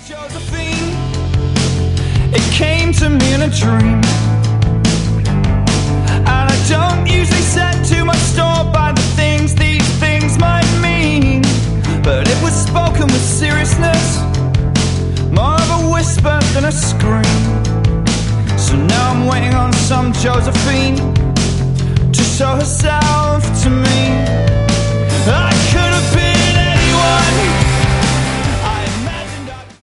Josephine, it came to me in a dream, and I don't usually set too much store by the things these things might mean, but it was spoken with seriousness, more of a whisper than a scream. So now I'm waiting on some Josephine to show herself